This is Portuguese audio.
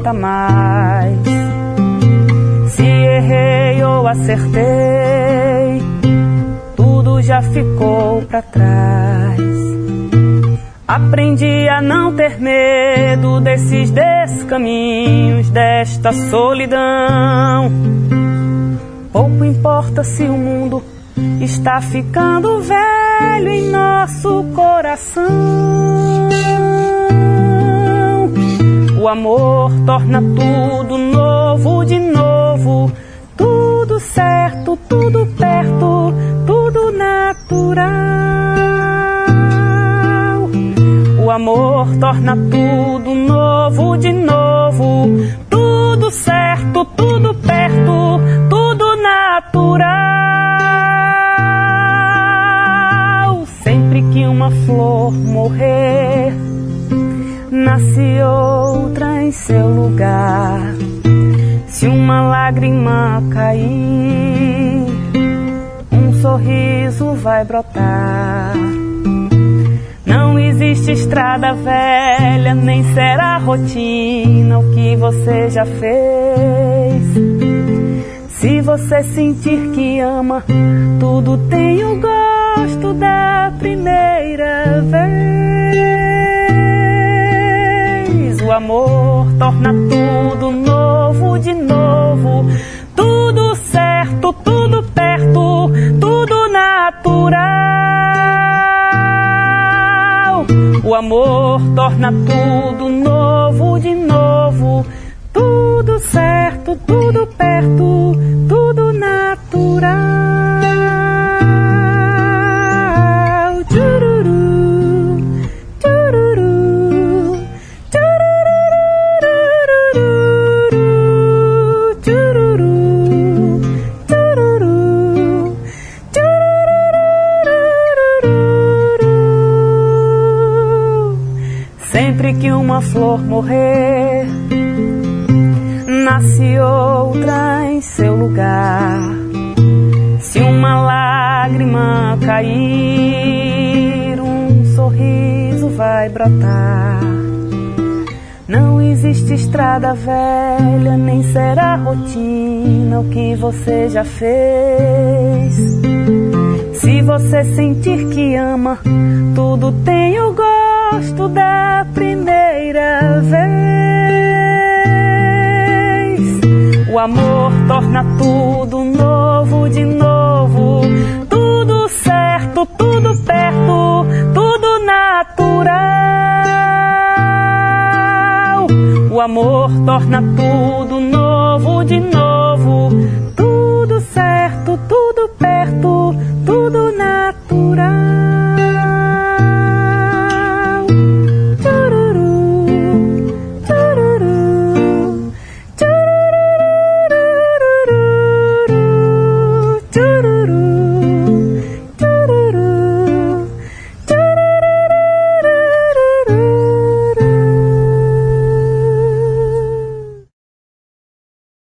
importa mais se errei ou acertei, tudo já ficou pra trás. Aprendi a não ter medo desses descaminhos, desta solidão. Pouco importa se o mundo está ficando velho em nosso coração. O amor torna tudo novo de novo, tudo certo, tudo perto, tudo natural. O amor torna tudo novo de novo, tudo certo, tudo perto, tudo natural. Sempre que uma flor morrer, nasce outra em seu lugar. Se uma lágrima cair, um sorriso vai brotar. Não existe estrada velha, nem será rotina o que você já fez. Se você sentir que ama, tudo tem o gosto da primeira vez. O amor torna tudo novo de novo, tudo certo, tudo perto, tudo natural. O amor torna tudo novo de novo, tudo certo, tudo perto, tudo natural. Tchururu, tchururu, tchururu, tchururu, tchururu, tchururu. Sempre que uma flor morrer, nasce outra em seu lugar. Se uma lágrima cair, um sorriso vai brotar. Não existe estrada velha, nem será rotina o que você já fez. Se você sentir que ama, tudo tem o gosto da primeira vez. O amor torna tudo novo de novo, tudo certo, tudo perto, tudo natural. O amor torna tudo novo de novo.